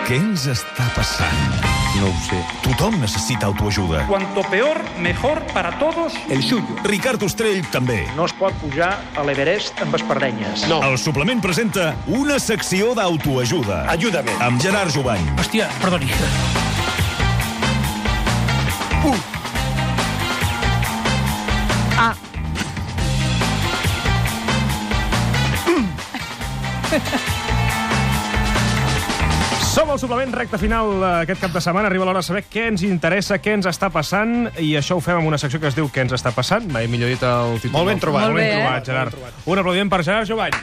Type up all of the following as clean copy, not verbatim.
Què ens està passant? No ho sé. Tothom necessita autoajuda. Cuanto peor, mejor para todos el suyo. Ricard Ostrell també. No es pot pujar a l'Everest amb espardenyes. No. El suplement presenta una secció d'autoajuda. Ayúdame. Amb Gerard Jovany. Hòstia, perdoni. Som al suplement recte final aquest cap de setmana. Arriba l'hora de saber què ens interessa, què ens està passant, i això ho fem amb una secció que es diu Què ens està passant. Mai millor dit el títol. Molt ben trobat. Molt ben Molt bé, trobat, Gerard. Un aplaudiment per Gerard Jovany.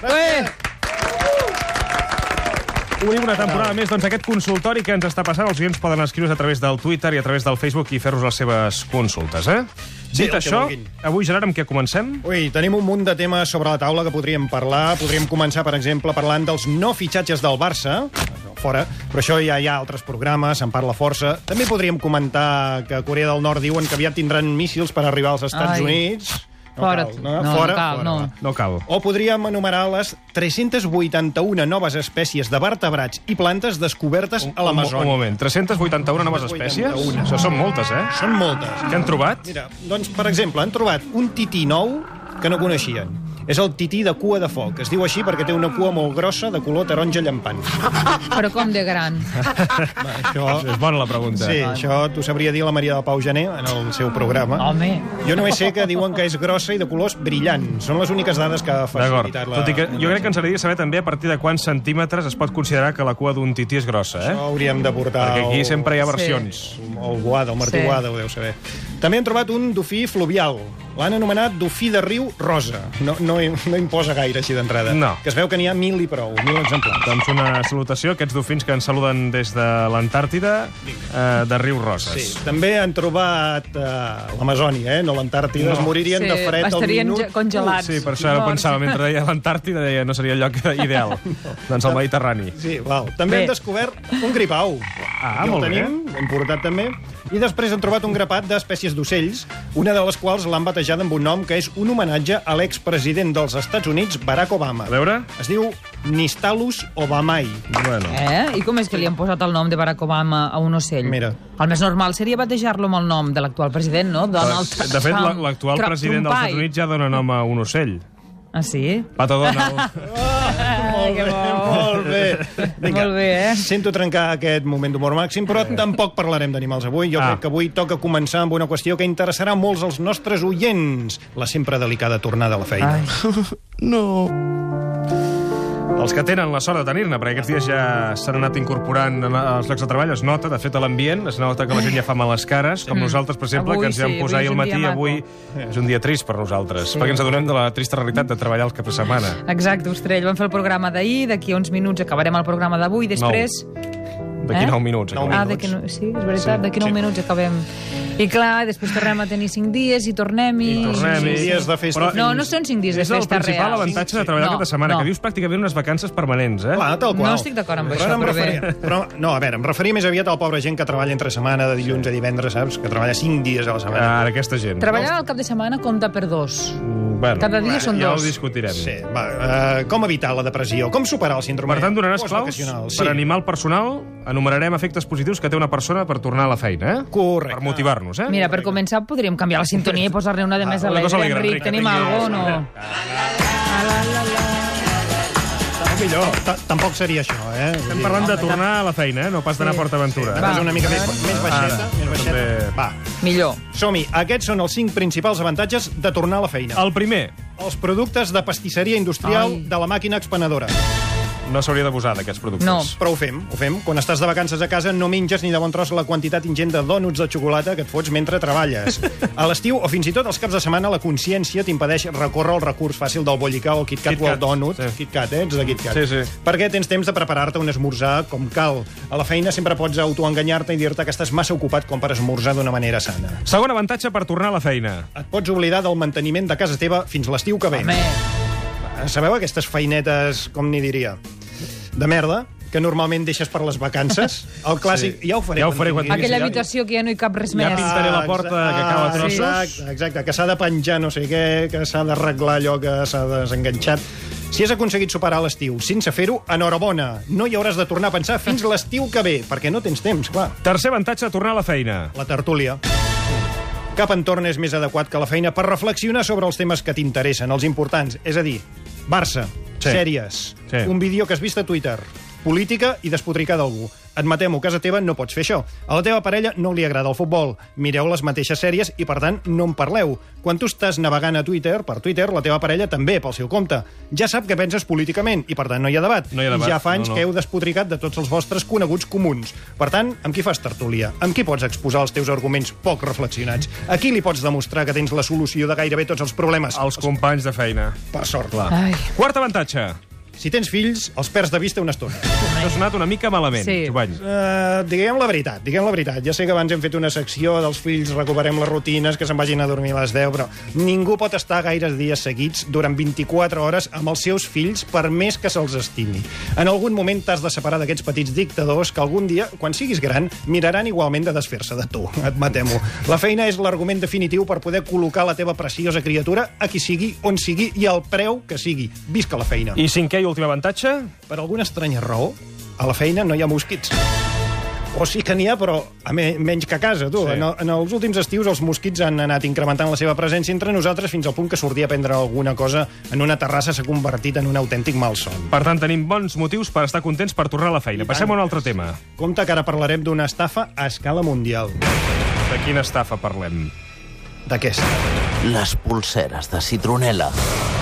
Obrim una temporada més, doncs, aquest consultori que ens està passant. Els oients poden escriure's a través del Twitter i a través del Facebook i fer-nos les seves consultes, eh? Sí, Dit això, avui, Gerard, amb què comencem? Ui, tenim un munt de temes sobre la taula que podríem parlar. Podríem començar, per exemple, parlant dels no fitxatges del Barça, fora, però això ja hi ha altres programes, se'n parla força. També podríem comentar que a Corea del Nord diuen que aviat tindran míssils per arribar als Estats Units. Fora. No cal. O podríem enumerar les 381 noves espècies de vertebrats i plantes descobertes a l'Amazònia. Un moment, 381 noves espècies? 381. Això són moltes, eh? Són moltes. Què han trobat? Mira, doncs, per exemple, han trobat un tití nou que no coneixien. És el tití de cua de foc. Es diu així perquè té una cua molt grossa de color taronja llampant. Però com de gran? Això... És bona la pregunta. Sí, això t'ho sabria dir la Maria de Pau Gené en el seu programa. Home. Jo només sé que diuen que és grossa i de colors brillants. Són les úniques dades que ha D'acord. facilitat la... Tot i que jo crec que ens agradaria saber també a partir de quants centímetres es pot considerar que la cua d'un tití és grossa, eh? Això hauríem de portar... Perquè aquí sempre hi ha versions. El Boada, el Martí Boada, ho deu saber. També han trobat un dofí fluvial. L'han anomenat dofí de riu rosa. No imposa gaire així d'entrada. No. Que es veu que n'hi ha 1.000 i prou, 1.000 exemplars. Doncs una salutació a aquests dofins que ens saluden des de l'Antàrtida, de riu Roses. Sí. També han trobat l'Amazònia, no l'Antàrtida. Es moririen de fred al estarien minut. congelats. Sí, per això pensava, mentre deia l'Antàrtida, deia no seria el lloc ideal. Doncs el Mediterrani. Sí, val. També Bé. han descobert un gripau. Ah, I el molt bé. tenim, l'hem portat també. I després han trobat un grapat d'espècies d'ocells, una de les quals l'han batejada amb un nom que és un homenatge a l'expresident dels Estats Units, Barack Obama. A veure? Es diu Nystalus obamai. Bueno. I com és que li han posat el nom de Barack Obama a un ocell? Mira. El més normal seria batejar-lo amb el nom de l'actual president, no? Donald Trump. De fet, l'actual president dels Estats Units ja dona nom a un ocell. Ah, sí? Pato Donald. Que bo. Molt bé. Molt bé, eh? Sento trencar aquest moment d'humor màxim, però tampoc parlarem d'animals avui. Jo crec que avui toca començar amb una qüestió que interessarà molts als nostres oients. La sempre delicada tornada a la feina. Els que tenen la sort de tenir-ne, perquè aquests dies ja s'han anat incorporant als llocs de treball, es nota, de fet, a l'ambient, es nota que la gent ja fa males cares, com nosaltres, per exemple, Avui que ens vam sí, posar avui ahir al és un matí, dia avui és un dia trist per nosaltres, perquè ens adonem de la trista realitat de treballar el cap de setmana. Exacte, Ostrell. Vam fer el programa d'ahir, d'aquí a uns minuts acabarem el programa d'avui, després... D'aquí 9 minuts. Nou acabem. minuts. Sí, és veritat, d'aquí 9 minuts acabem. I clar, després tornem a tenir 5 dies i tornem i... tornem i- 5 dies de festa. Però- No, no són 5 dies de És el festa principal real. avantatge de treballar No, aquesta setmana, no. que vius pràcticament unes vacances permanents, eh? Clar, tal qual. No estic d'acord amb això, ara em però bé. no, a veure, em referia més aviat al pobre gent que treballa entre setmana, de dilluns a divendres, saps? Que treballa 5 dies a la setmana. Ara, aquesta gent. Treballar al cap de setmana compta per 2. Bueno, Cada dia són ja ho 2. discutirem. Sí, com evitar la depressió? Com superar el síndrome Per tant, donaràs claus postvacacional? per animar el personal, enumerarem efectes positius que té una persona per tornar a la feina, eh? Correcte. Per motivar-nos, eh? Mira, per començar, podríem canviar la sintonia i posar-ne una de més una cosa alegre. alegre, Enric, Enric, tenim que tingui- alguna cosa o no? Millor. Tampoc seria això, eh? Estem parlant de tornar a la feina, no pas d'anar a Port Aventura. Va, una mica més baixeta. Ara, Més baixeta. també. Va, Millor. som-hi. Aquests són els 5 principals avantatges de tornar a la feina. El primer, Els productes de pastisseria industrial Ai. de la màquina expenedora. no s'hauria d'abusar d'aquests productes. No. Però ho fem. Quan estàs de vacances a casa no menges ni de bon tros la quantitat ingent de dònuts de xocolata que et fots mentre treballes. A l'estiu o fins i tot els caps de setmana la consciència t'impedeix recórrer al recurs fàcil del bollicà o el KitKat o el dònut. sí. KitKat, ets de KitKat. Sí, sí. Perquè tens temps de preparar-te un esmorzar com cal. A la feina sempre pots autoenganyar-te i dir-te que estàs massa ocupat com per esmorzar d'una manera sana. Segon avantatge per tornar a la feina. Et pots oblidar del manteniment de casa teva fins l'estiu que ve. Home, Sabeu aquestes feinetes, com n'hi diria, de merda, que normalment deixes per les vacances? El clàssic, Sí. ja ho faré. Ja ho faré quan aquella Ja- habitació que ja no hi cap res Ja més. pintaré la porta que cau a trossos. Exacte, que s'ha de penjar no sé què, que s'ha d'arreglar allò que s'ha desenganxat. Si has aconseguit superar l'estiu sense fer-ho, enhorabona. No hi hauràs de tornar a pensar fins l'estiu que ve, perquè no tens temps, clar. Tercer avantatge, tornar a la feina. La tertúlia. Cap entorn és més adequat que la feina per reflexionar sobre els temes que t'interessen, els importants. És a dir, Barça, sèries, un vídeo que has vist a Twitter, política i despotricar d'algú. Admetem-ho, a casa teva no pots fer això. A la teva parella no li agrada el futbol. Mireu les mateixes sèries i, per tant, no en parleu. Quan tu estàs navegant a Twitter, per Twitter, la teva parella també, pel seu compte. Ja sap què penses políticament i, per tant, no hi ha debat. Ja fa anys que heu despotricat de tots els vostres coneguts comuns. Per tant, amb qui fas tertúlia? Amb qui pots exposar els teus arguments poc reflexionats? A qui li pots demostrar que tens la solució de gairebé tots els problemes? Els companys de feina. Per sort. Quart avantatge. Si tens fills, els perds de vista una estona. Això ha sonat una mica malament, Jovany. Diguem la veritat. Ja sé que abans hem fet una secció dels fills, recuperem les rutines, que se'n vagin a dormir a les 10, però ningú pot estar gaires dies seguits durant 24 hores amb els seus fills, per més que se'ls estimi. En algun moment t'has de separar d'aquests petits dictadors que algun dia, quan siguis gran, miraran igualment de desfer-se de tu. Admetem-ho. La feina és l'argument definitiu per poder col·locar la teva preciosa criatura a qui sigui, on sigui i al preu que sigui. Visca la feina. I cinquè i últim avantatge? Per alguna estranya raó, a la feina no hi ha mosquits. O sí que n'hi ha, però menys que a casa, tu. Sí. En els últims estius els mosquits han anat incrementant la seva presència entre nosaltres fins al punt que sortir a prendre alguna cosa en una terrassa s'ha convertit en un autèntic malson. Per tant, tenim bons motius per estar contents per tornar a la feina. Passem a un altre tema. Compte que ara parlarem d'una estafa a escala mundial. De quina estafa parlem? D'aquesta. Les polseres de citronela.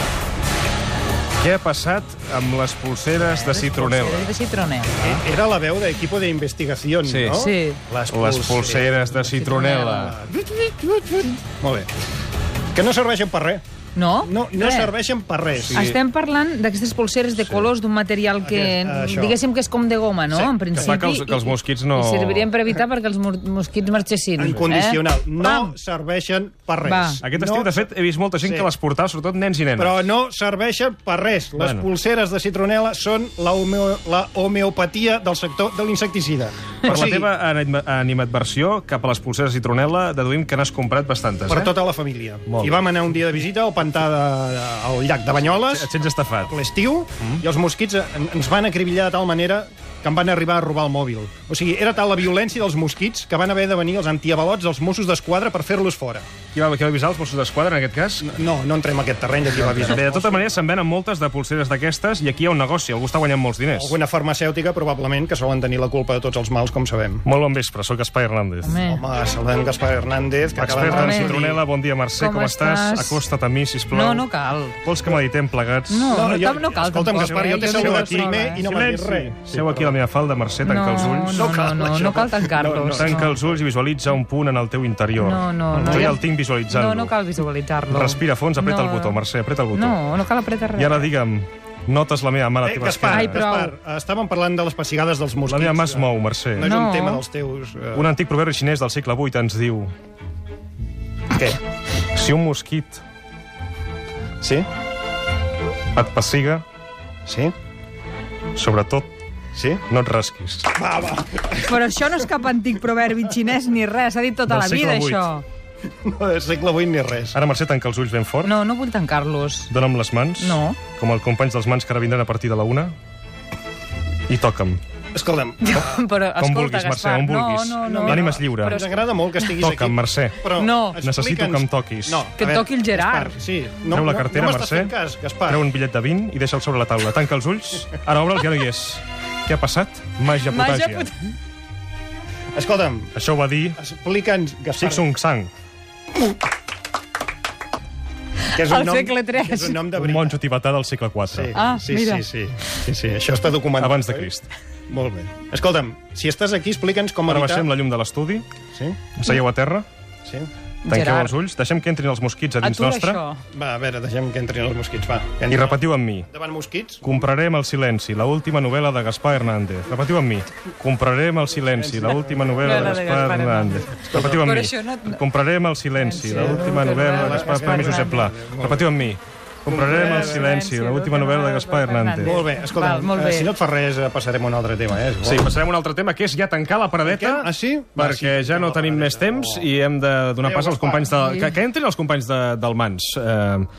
Què ha passat amb les polseres de citronela? De citronela. Era la veu d'Equipo de Investigación, no? Sí. Les polseres de citronela. Molt bé. Que no serveixen per res. No? No serveixen per res. Estem parlant d'aquestes polseres de colors d'un material que, diguéssim que és com de goma, no? En principi. Que els mosquits no... I servirien per evitar perquè els mosquits marxessin. En condicional. No serveixen per res. Aquest estiu, de fet, he vist molta gent que les portava, sobretot nens i nenes. Però no serveixen per res. Les polseres de citronela són la homeopatia del sector de l'insecticida. Per la teva animadversió cap a les polseres de citronela, deduïm que n'has comprat bastantes, Per tota la família. I vam anar un dia de visita al pantà al llac de Banyoles. Et sents estafat. L'estiu, i els mosquits ens van acribillar de tal manera que em van arribar a robar el mòbil. O sigui, era tal la violència dels mosquits que van haver de venir els antiavalots dels Mossos d'Esquadra per fer-los fora. Qui va avisar els Mossos d'Esquadra, en aquest cas? No entrem a aquest terreny de qui va avisar. Bé, de tota manera, se'n venen moltes de polseres d'aquestes i aquí hi ha un negoci, algú està guanyant molts diners. Alguna farmacèutica, probablement, que solen tenir la culpa de tots els mals, com sabem. Molt bon vespre, soc Gaspar Hernández. Home, saludem Gaspar Hernández. Expert en citronela, bon dia, Mercè, com estàs? Acosta't a mi, sisplau. No cal. Vols que meditem plegats? No cal. Escolta'm, Gaspar, jo t'he saludat primer i no m'has dit res. Seu aquí a la meva falda, Mercè, tanca els ulls. No cal tancar-los. Tanca els ulls i visualitza un punt en el teu interior. Jo ja el tinc visualitzant-lo. No cal visualitzar-lo. Respira fons, apreta el botó, Mercè, apreta el botó. No cal apretar res. I ara digue'm, notes la meva mà a la teva esquena? Gaspar, estàvem parlant de les pessigades dels mosquits. La meva mà es mou, Mercè. No és un tema dels teus... Un antic proverbi xinès del segle VIII ens diu... Què? Si un mosquit... Sí? Et pessiga... Sí? Sobretot... Sí? No et rasquis. Va. Però això no és cap antic proverbi xinès ni res, s'ha dit tota la vida, això. No, del segle VIII ni res. Ara, Mercè, tanca els ulls ben fort. No vull tancar-los. Dona'm les mans. No. Com els companys dels mans que ara vindran a partir de la 1. I toca'm. Escolta'm. Però, com vulguis, Mercè, on vulguis. L'ànima és lliure. Ens agrada molt que estiguis aquí. Toca'm, Mercè. No. Necessito que em toquis. Que et toqui el Gerard. Sí. Treu la cartera, Mercè. Treu un bitllet de 20 i deixa'l sobre la taula. Tanca els ulls. Ara obre'l, que ja no hi és. Què ha passat? Màgia potàgia. Escolta'm. Això ho va dir... Explica'ns, Gaspar. Xixung Sang. Al segle III. Que és un nom de un monjo tibetà del segle IV. Mira. Sí. Això està documentat. Abans de Crist. Molt bé. Escolta'm, si estàs aquí, explica'ns com Ara evitar... baixem la llum de l'estudi. Sí? Seieu a terra. Sí. Tanqueu els ulls. Deixem que entrin els mosquits a dins nostre. Va, a veure, deixem que entrin els mosquits, va. I repetiu amb mi. Davant mosquits? Comprarem el silenci, la última novel·la de Gaspar Hernández. Repetiu amb mi. Comprarem el silenci, la última novel·la de Gaspar Hernández. Repetiu amb mi. Comprarem el silenci, la última novel·la de Gaspar Hernández. Josep Pla. Repetiu amb mi. Comprarem el silenci, l'última novel·la de Gaspar Hernández. Molt bé, escolta, si no et fa res, passarem a un altre tema, Sí, passarem a un altre tema, que és ja tancar la paradeta, perquè ja no tenim més temps i hem de donar pas als companys de... Que entrin els companys del Mans.